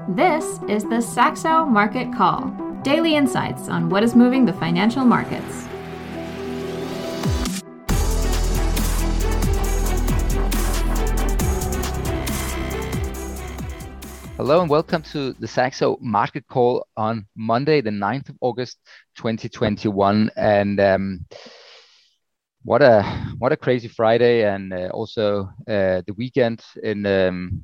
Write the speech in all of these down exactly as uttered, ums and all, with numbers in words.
This is the Saxo Market Call, daily insights on what is moving the financial markets. Hello and welcome to the Saxo Market Call on Monday, the ninth of August, twenty twenty-one. And um, what a what a crazy Friday, and uh, also uh, the weekend in um,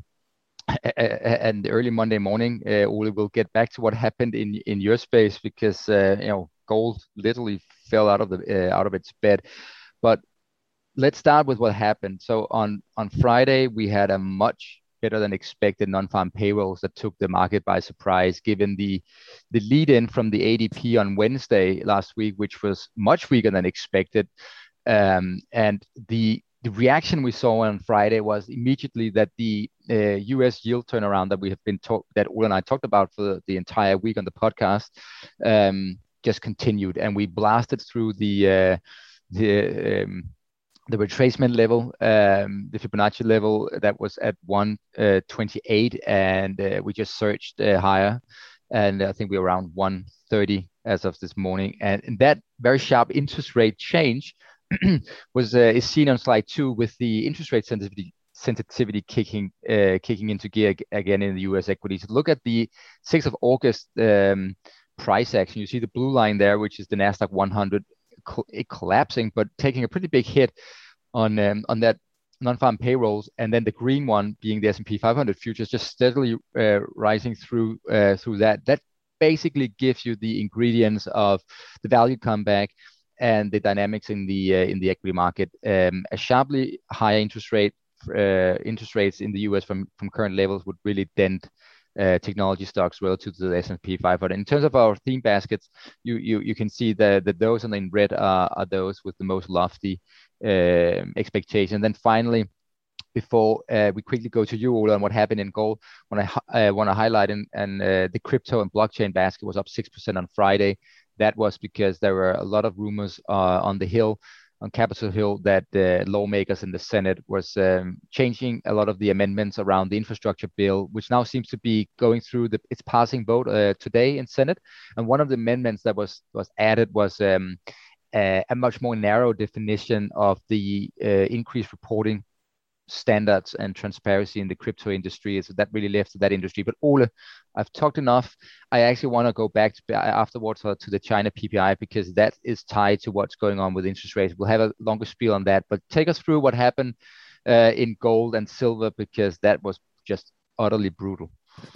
and the early Monday morning. Uh, Ole will get back to what happened in in your space because uh, you know gold literally fell out of the uh, out of its bed. But let's start with what happened. So on on Friday we had a much better than expected non-farm payrolls that took the market by surprise, given the the lead in from the A D P on Wednesday last week, which was much weaker than expected. Um, and the the reaction we saw on Friday was immediately that the uh, U S yield turnaround that we have been talk that Ole and I talked about for the, the entire week on the podcast um, just continued, and we blasted through the uh, the um, the retracement level, um, the Fibonacci level that was at one twenty-eight, and uh, we just surged uh, higher, and I think we're around one thirty as of this morning. And, and that very sharp interest rate change was uh, is seen on slide two, with the interest rate sensitivity sensitivity kicking uh, kicking into gear again in the U S equities. Look at the sixth of August um, price action. You see the blue line there, which is the Nasdaq one hundred. It collapsing, but taking a pretty big hit on um, on that non-farm payrolls, and then the green one being the S and P five hundred futures just steadily uh, rising through uh, through that. That basically gives you the ingredients of the value comeback and the dynamics in the uh, in the equity market. Um, a sharply higher interest rate uh, interest rates in the U S from from current levels would really dent Uh, technology stocks relative to the S and P five hundred. In terms of our theme baskets, you you you can see that that those in red are, are those with the most lofty uh, expectation. Then finally, before uh, we quickly go to you, Ole, on what happened in gold, when I uh, want to highlight and and uh, the crypto and blockchain basket was up six percent on Friday. That was because there were a lot of rumors uh, on the Hill. on Capitol Hill, that the lawmakers in the Senate was um, changing a lot of the amendments around the infrastructure bill, which now seems to be going through the its passing vote uh, today in Senate. And one of the amendments that was was added was um, a, a much more narrow definition of the uh, increased reporting standards and transparency in the crypto industry. So that really left to that industry. But Ole, I've talked enough. I actually want to go back to, afterwards to the China P P I, because that is tied to what's going on with interest rates. We'll have a longer spiel on that, but take us through what happened uh, in gold and silver, because that was just utterly brutal.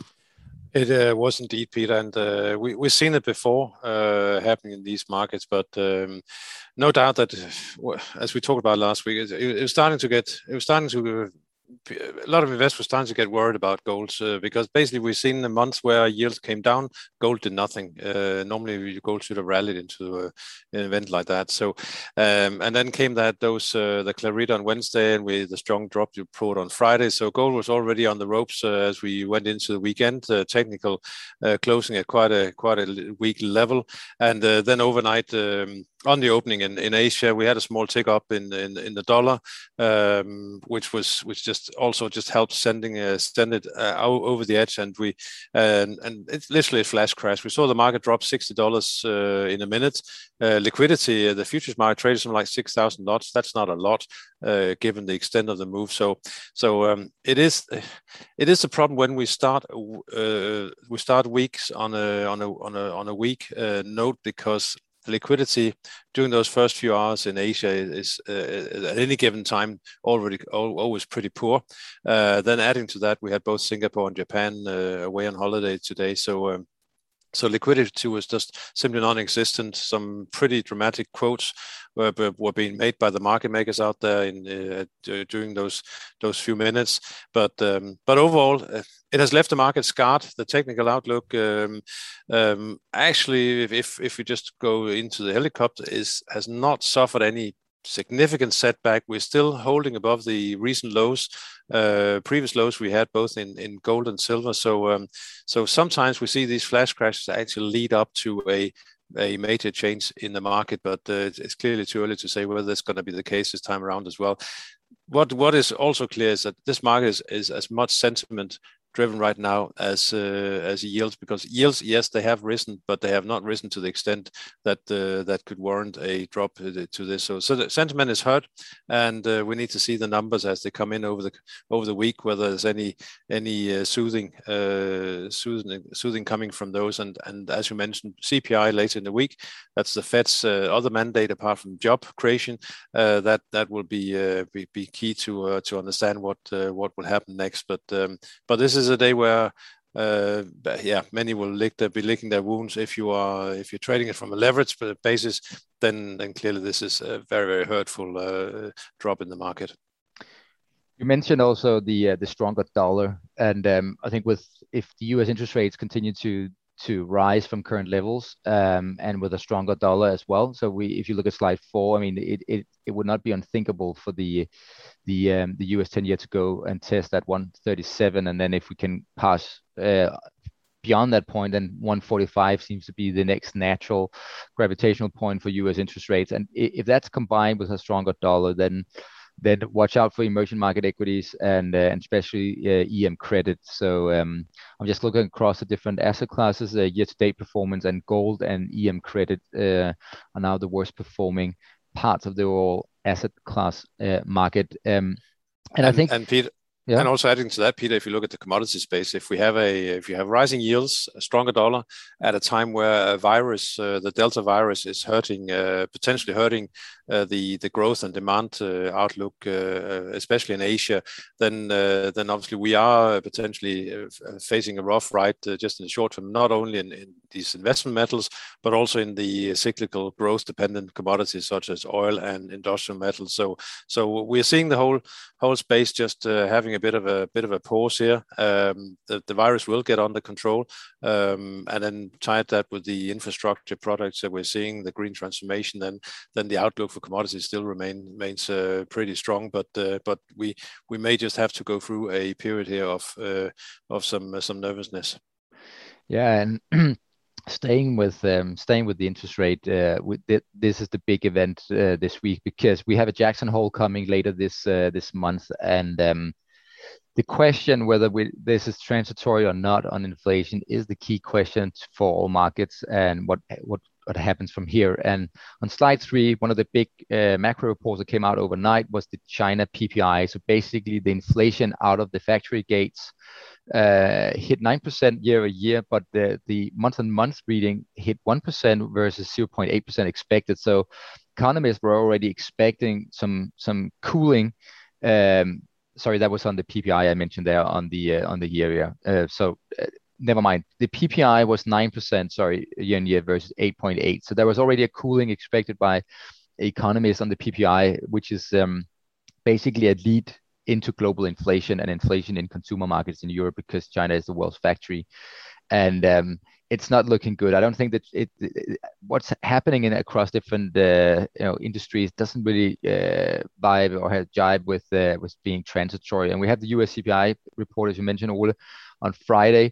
It uh, was indeed, Peter, and uh, we, we've seen it before uh, happening in these markets, but um, no doubt that, as we talked about last week, it, it was starting to get, it was starting to, a lot of investors were starting to get worried about gold uh, because basically we've seen the months where yields came down, gold did nothing. Uh, normally gold should have rallied into uh, an event like that. So, um, and then came that those uh, the Clarita on Wednesday, and with the strong drop you brought on Friday. So gold was already on the ropes uh, as we went into the weekend. Uh, technical uh, closing at quite a quite a weak level, and uh, then overnight. Um, On the opening in, in Asia, we had a small tick up in in, in the dollar, um, which was which just also just helped sending uh, send it uh, over the edge, and we and and it's literally a flash crash. We saw the market drop sixty dollars uh, in a minute. Uh, liquidity, uh, the futures market traded something like six thousand lots. That's not a lot uh, given the extent of the move. So so um, it is it is a problem when we start uh, we start weeks on a on a on a on a weak uh, note, because liquidity during those first few hours in Asia is uh, at any given time already always pretty poor. Uh, then adding to that, we had both Singapore and Japan uh, away on holiday today, so um, so liquidity was just simply non-existent. Some pretty dramatic quotes were, were being made by the market makers out there in uh, during those those few minutes. But um, but overall, uh, it has left the market scarred. The technical outlook, um, um, actually, if if we just go into the helicopter, is has not suffered any significant setback. We're still holding above the recent lows, uh, previous lows we had both in, in gold and silver. So um, so sometimes we see these flash crashes actually lead up to a a major change in the market, but uh, it's clearly too early to say whether that's going to be the case this time around as well. What what is also clear is that this market is, is as much sentiment driven right now as uh, as yields, because yields, yes, they have risen, but they have not risen to the extent that uh, that could warrant a drop to this. So, so the sentiment is hurt, and uh, we need to see the numbers as they come in over the over the week, whether there's any any uh, soothing uh, soothing soothing coming from those. And and as you mentioned, C P I later in the week. That's the Fed's uh, other mandate apart from job creation. Uh, that that will be uh, be, be key to uh, to understand what uh, what will happen next. But um, but this is a day where uh, yeah, many will lick their, be licking their wounds. If you are if you're trading it from a leverage basis, then then clearly this is a very very hurtful uh, drop in the market. You mentioned also the uh, the stronger dollar, and um, I think with if the U S interest rates continue to to rise from current levels, um, and with a stronger dollar as well. So we, if you look at slide four, I mean, it it, it would not be unthinkable for the the um, the U S ten year to go and test at one thirty-seven, and then if we can pass uh, beyond that point, then one forty-five seems to be the next natural gravitational point for U S interest rates. And if that's combined with a stronger dollar, then then watch out for emerging market equities and uh, and especially uh, E M credit. So um, I'm just looking across the different asset classes, uh, year-to-date performance, and gold and E M credit uh, are now the worst performing parts of the overall asset class uh, market. Um, and, and I think, and Peter. Yeah. And also adding to that, Peter, if you look at the commodity space, if we have a if you have rising yields, a stronger dollar at a time where a virus, uh, the Delta virus, is hurting, uh, potentially hurting uh, the the growth and demand uh, outlook, uh, especially in Asia, then uh, then obviously we are potentially uh, facing a rough ride uh, just in the short term, not only in, in these investment metals, but also in the cyclical growth-dependent commodities such as oil and industrial metals. So so we're seeing the whole whole space just uh, having a bit of a bit of a pause here. Um, the, the virus will get under control, um, and then tie that with the infrastructure products that we're seeing, the green transformation, then then the outlook for commodities still remain, remains uh, pretty strong. But uh, but we we may just have to go through a period here of uh, of some uh, some nervousness. Yeah, and staying with um, staying with the interest rate, uh, with th- this is the big event uh, this week, because we have a Jackson Hole coming later this uh, this month, and um, the question whether we, this is transitory or not on inflation is the key question for all markets, and what what what happens from here. And on slide three, one of the big uh, macro reports that came out overnight was the China P P I. So basically, the inflation out of the factory gates uh, hit nine percent year over year, but the the month on month reading hit one percent versus zero point eight percent expected. So economists were already expecting some some cooling. Um, Sorry, that was on the P P I I mentioned there on the uh, on the year. Uh, so uh, never mind. The P P I was nine percent, sorry, year on year versus eight point eight. So there was already a cooling expected by economists on the P P I, which is um, basically a lead into global inflation and inflation in consumer markets in Europe, because China is the world's factory. And um, it's not looking good. I don't think that it, it what's happening in across different uh, you know industries doesn't really uh, vibe or have jibe with uh, with being transitory. And we have the U S C P I report, as you mentioned, Ole, on Friday.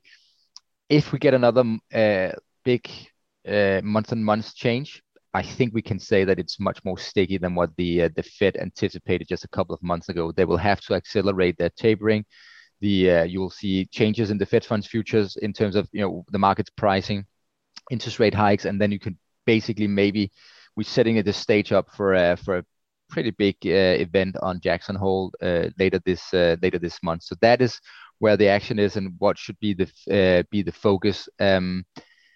If we get another uh, big uh, month-on-month change, I think we can say that it's much more sticky than what the uh, the Fed anticipated just a couple of months ago. They will have to accelerate their tapering. The uh, you will see changes in the Fed funds futures in terms of you know the market's pricing interest rate hikes, and then you can basically maybe we're setting the stage up for a for a pretty big uh, event on Jackson Hole uh, later this uh, later this month. So that is where the action is and what should be the uh, be the focus. Um,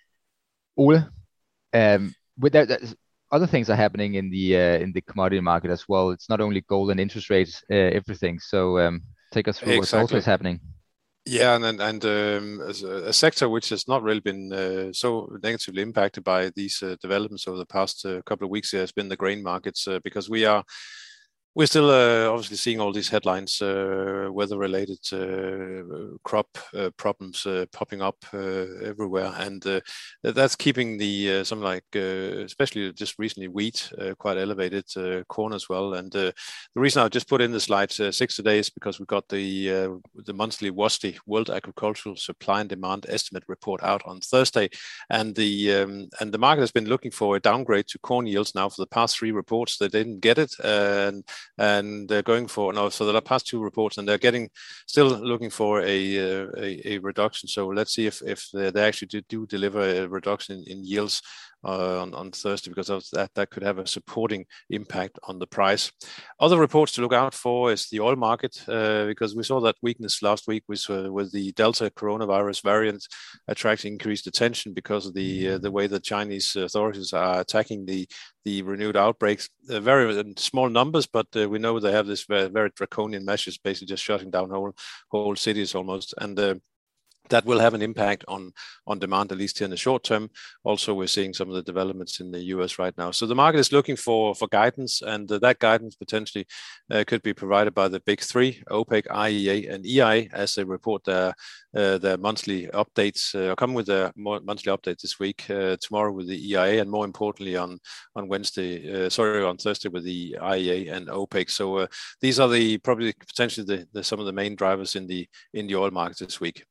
Ole, um, with that, other things are happening in the uh, in the commodity market as well. It's not only gold and interest rates, uh, everything. So um, take us through exactly. what's also happening. Yeah, and and um, as a, a sector which has not really been uh, so negatively impacted by these uh, developments over the past uh, couple of weeks has been the grain markets, uh, because we are we're still uh, obviously seeing all these headlines, uh, weather-related uh, crop uh, problems uh, popping up uh, everywhere, and uh, that's keeping the uh, something like, uh, especially just recently, wheat uh, quite elevated, uh, corn as well. And uh, the reason I just put in the slide uh, six today is because we got the uh, the monthly WASDE, World Agricultural Supply and Demand Estimate report out on Thursday, and the um, and the market has been looking for a downgrade to corn yields now for the past three reports. They didn't get it, uh, and and they're going for no. So the past two reports, and they're getting still looking for a a, a reduction. So let's see if if they actually do, do deliver a reduction in, in yields Uh, on, on Thursday, because of that, that could have a supporting impact on the price. Other reports to look out for is the oil market, uh, because we saw that weakness last week with, uh, with the Delta coronavirus variant attracting increased attention because of the uh, the way the Chinese authorities are attacking the the renewed outbreaks. Uh, very small numbers, but uh, we know they have this very, very draconian measures, basically just shutting down whole whole cities almost, and uh, that will have an impact on, on demand, at least here in the short term. Also, we're seeing some of the developments in the U S right now. So the market is looking for, for guidance, and uh, that guidance potentially uh, could be provided by the big three, OPEC, I E A, and E I, as they report their, uh, their monthly updates, uh, come with their monthly update this week, uh, tomorrow with the E I A, and more importantly on, on Wednesday, uh, sorry, on Thursday with the I E A and OPEC. So uh, these are the probably potentially the, the, some of the main drivers in the in the oil market this week.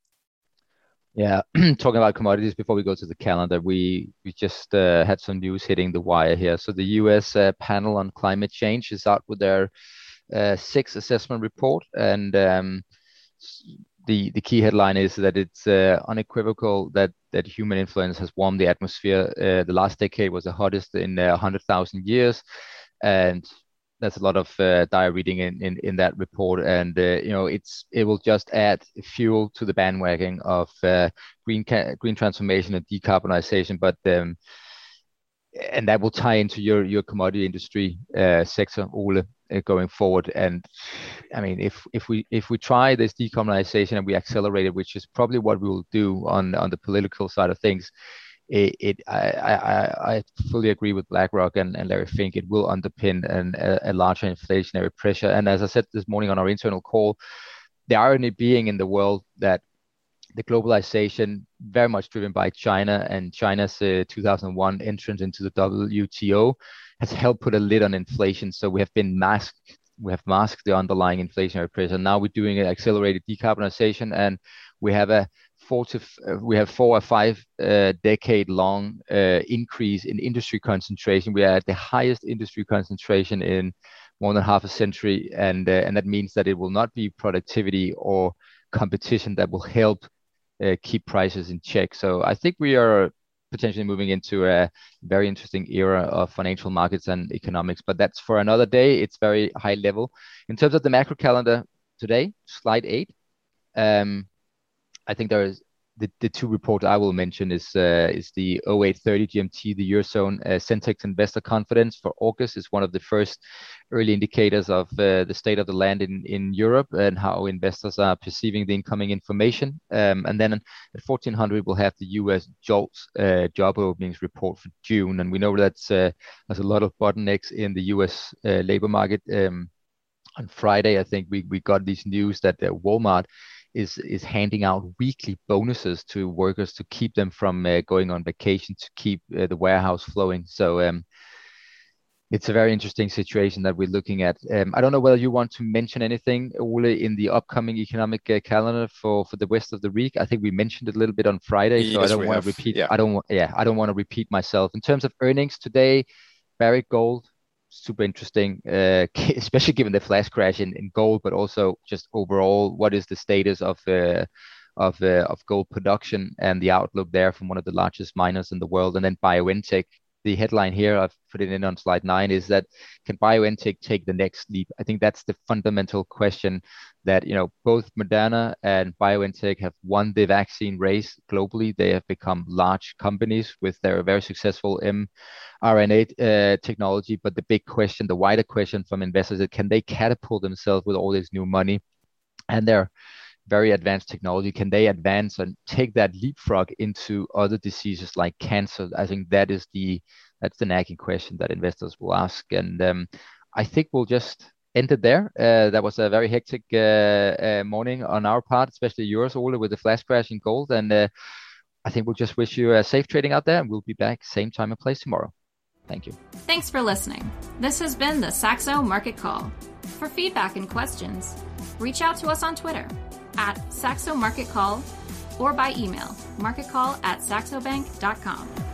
Yeah, talking about commodities before we go to the calendar, we we just uh, had some news hitting the wire here. So the U S uh, panel on climate change is out with their uh, sixth assessment report, and um, the the key headline is that it's uh, unequivocal that that human influence has warmed the atmosphere. Uh, the last decade was the hottest in uh, one hundred thousand years, and there's a lot of uh, dire reading in, in, in that report, and uh, you know it's it will just add fuel to the bandwagon of uh, green ca- green transformation and decarbonization. But um, and that will tie into your your commodity industry uh, sector, Ole, uh, going forward. And I mean, if if we if we try this decarbonization and we accelerate it, which is probably what we will do on on the political side of things. It, it I, I, I fully agree with BlackRock and, and Larry Fink. It will underpin an, a, a larger inflationary pressure. And as I said this morning on our internal call, the irony being in the world that the globalization, very much driven by China and China's uh, two thousand one entrance into the W T O, has helped put a lid on inflation. So we have been masked. We have masked the underlying inflationary pressure. Now we're doing an accelerated decarbonization, and we have a Four to f- we have four or five uh, decade long uh, increase in industry concentration. We are at the highest industry concentration in more than half a century, and uh, and that means that it will not be productivity or competition that will help uh, keep prices in check. So I think we are potentially moving into a very interesting era of financial markets and economics, but that's for another day. It's very high level. In terms of the macro calendar today, slide eight. Um, I think there is the, the two reports I will mention is uh, is the oh eight thirty G M T, the Eurozone uh, Sentex investor confidence for August is one of the first early indicators of uh, the state of the land in, in Europe and how investors are perceiving the incoming information. Um, and then at fourteen hundred, we'll have the U S JOLTS uh, job openings report for June. And we know that's uh, there's a lot of bottlenecks in the U S uh, labor market. Um, on Friday, I think we, we got these news that uh, Walmart is is handing out weekly bonuses to workers to keep them from uh, going on vacation, to keep uh, the warehouse flowing. So um, it's a very interesting situation that we're looking at. Um, I don't know whether you want to mention anything, Ole, in the upcoming economic uh, calendar for, for the rest of the week. I think we mentioned it a little bit on Friday, yes, so I don't want to repeat. Yeah. I don't. Yeah, I don't want to repeat myself. In terms of earnings today, Barrick Gold, super interesting, uh, especially given the flash crash in, in gold, but also just overall, what is the status of uh, of uh, of gold production and the outlook there from one of the largest miners in the world. And then BioNTech, the headline here, I've put it in on slide nine, is that can BioNTech take the next leap? I think that's the fundamental question that, you know, both Moderna and BioNTech have won the vaccine race globally. They have become large companies with their very successful mRNA uh, technology. But the big question, the wider question from investors is, can they catapult themselves with all this new money and their very advanced technology? Can they advance and take that leapfrog into other diseases like cancer? I think that is the that's the nagging question that investors will ask. And um, I think we'll just end it there. Uh, that was a very hectic uh, uh, morning on our part, especially yours, Ole, with the flash crash in gold. And uh, I think we'll just wish you a safe trading out there, and we'll be back same time and place tomorrow. Thank you. Thanks for listening. This has been the Saxo Market Call. For feedback and questions, reach out to us on Twitter at Saxo Market Call or by email marketcall at saxobank dot com.